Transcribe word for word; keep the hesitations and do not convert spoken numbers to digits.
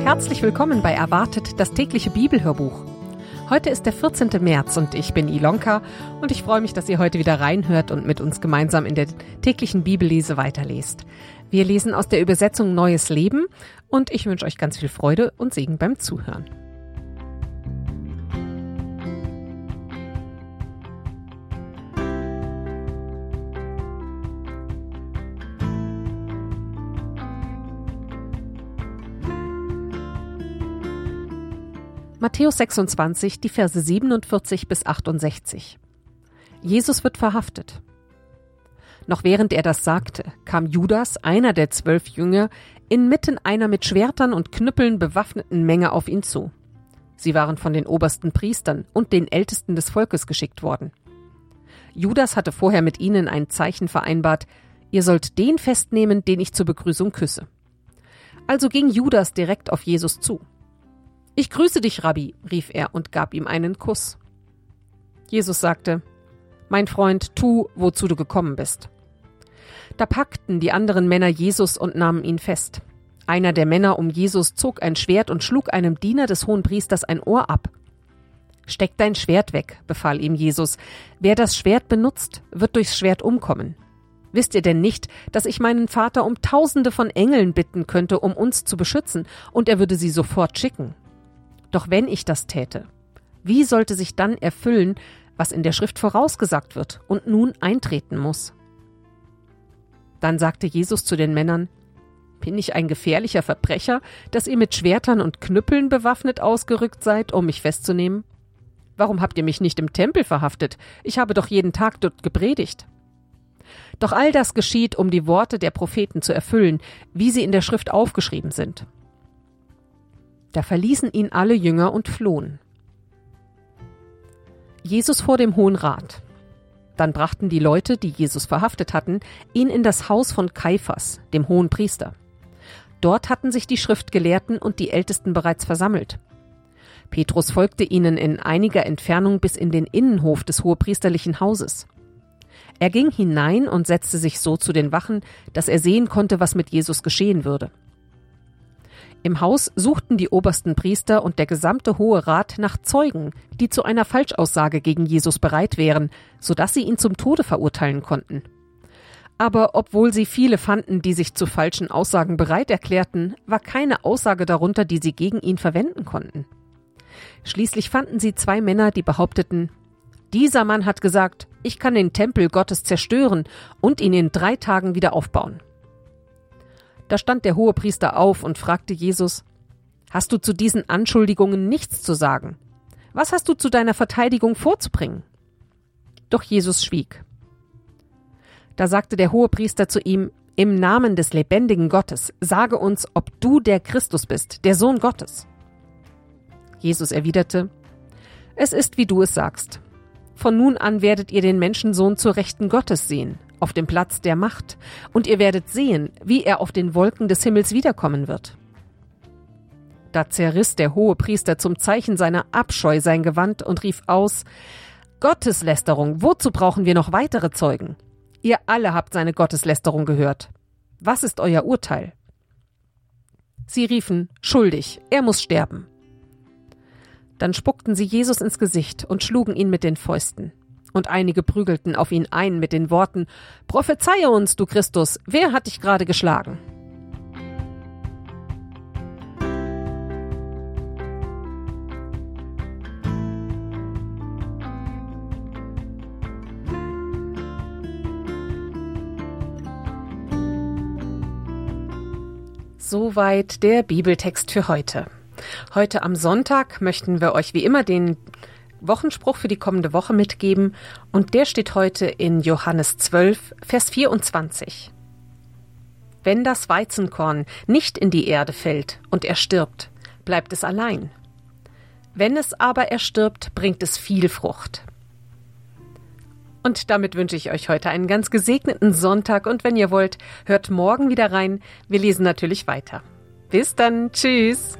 Herzlich willkommen bei Erwartet, das tägliche Bibelhörbuch. Heute ist der vierzehnte März und ich bin Ilonka und ich freue mich, dass ihr heute wieder reinhört und mit uns gemeinsam in der täglichen Bibellese weiterlest. Wir lesen aus der Übersetzung Neues Leben und ich wünsche euch ganz viel Freude und Segen beim Zuhören. Matthäus sechsundzwanzig, die Verse siebenundvierzig bis achtundsechzig. Jesus wird verhaftet. Noch während er das sagte, kam Judas, einer der zwölf Jünger, inmitten einer mit Schwertern und Knüppeln bewaffneten Menge auf ihn zu. Sie waren von den obersten Priestern und den Ältesten des Volkes geschickt worden. Judas hatte vorher mit ihnen ein Zeichen vereinbart: Ihr sollt den festnehmen, den ich zur Begrüßung küsse. Also ging Judas direkt auf Jesus zu. »Ich grüße dich, Rabbi«, rief er und gab ihm einen Kuss. Jesus sagte: »Mein Freund, tu, wozu du gekommen bist.« Da packten die anderen Männer Jesus und nahmen ihn fest. Einer der Männer um Jesus zog ein Schwert und schlug einem Diener des Hohenpriesters ein Ohr ab. »Steck dein Schwert weg«, befahl ihm Jesus. »Wer das Schwert benutzt, wird durchs Schwert umkommen. Wisst ihr denn nicht, dass ich meinen Vater um Tausende von Engeln bitten könnte, um uns zu beschützen, und er würde sie sofort schicken? Doch wenn ich das täte, wie sollte sich dann erfüllen, was in der Schrift vorausgesagt wird und nun eintreten muss?« Dann sagte Jesus zu den Männern: »Bin ich ein gefährlicher Verbrecher, dass ihr mit Schwertern und Knüppeln bewaffnet ausgerückt seid, um mich festzunehmen? Warum habt ihr mich nicht im Tempel verhaftet? Ich habe doch jeden Tag dort gepredigt.« Doch all das geschieht, um die Worte der Propheten zu erfüllen, wie sie in der Schrift aufgeschrieben sind. Da verließen ihn alle Jünger und flohen. Jesus vor dem Hohen Rat. Dann brachten die Leute, die Jesus verhaftet hatten, ihn in das Haus von Kaiphas, dem Hohenpriester. Dort hatten sich die Schriftgelehrten und die Ältesten bereits versammelt. Petrus folgte ihnen in einiger Entfernung bis in den Innenhof des hohepriesterlichen Hauses. Er ging hinein und setzte sich so zu den Wachen, dass er sehen konnte, was mit Jesus geschehen würde. Im Haus suchten die obersten Priester und der gesamte Hohe Rat nach Zeugen, die zu einer Falschaussage gegen Jesus bereit wären, sodass sie ihn zum Tode verurteilen konnten. Aber obwohl sie viele fanden, die sich zu falschen Aussagen bereit erklärten, war keine Aussage darunter, die sie gegen ihn verwenden konnten. Schließlich fanden sie zwei Männer, die behaupteten: Dieser Mann hat gesagt, ich kann den Tempel Gottes zerstören und ihn in drei Tagen wieder aufbauen. Da stand der Hohepriester auf und fragte Jesus: Hast du zu diesen Anschuldigungen nichts zu sagen? Was hast du zu deiner Verteidigung vorzubringen? Doch Jesus schwieg. Da sagte der Hohepriester zu ihm: Im Namen des lebendigen Gottes, sage uns, ob du der Christus bist, der Sohn Gottes. Jesus erwiderte: Es ist, wie du es sagst. Von nun an werdet ihr den Menschensohn zur Rechten Gottes sehen, auf dem Platz der Macht, und ihr werdet sehen, wie er auf den Wolken des Himmels wiederkommen wird. Da zerriss der Hohepriester zum Zeichen seiner Abscheu sein Gewand und rief aus: Gotteslästerung, wozu brauchen wir noch weitere Zeugen? Ihr alle habt seine Gotteslästerung gehört. Was ist euer Urteil? Sie riefen: Schuldig, er muss sterben. Dann spuckten sie Jesus ins Gesicht und schlugen ihn mit den Fäusten. Und einige prügelten auf ihn ein mit den Worten: Prophezeie uns, du Christus, wer hat dich gerade geschlagen? Soweit der Bibeltext für heute. Heute am Sonntag möchten wir euch wie immer den Wochenspruch für die kommende Woche mitgeben und der steht heute in Johannes zwölf, Vers vierundzwanzig. Wenn das Weizenkorn nicht in die Erde fällt und er stirbt, bleibt es allein. Wenn es aber erstirbt, bringt es viel Frucht. Und damit wünsche ich euch heute einen ganz gesegneten Sonntag und wenn ihr wollt, hört morgen wieder rein. Wir lesen natürlich weiter. Bis dann, tschüss!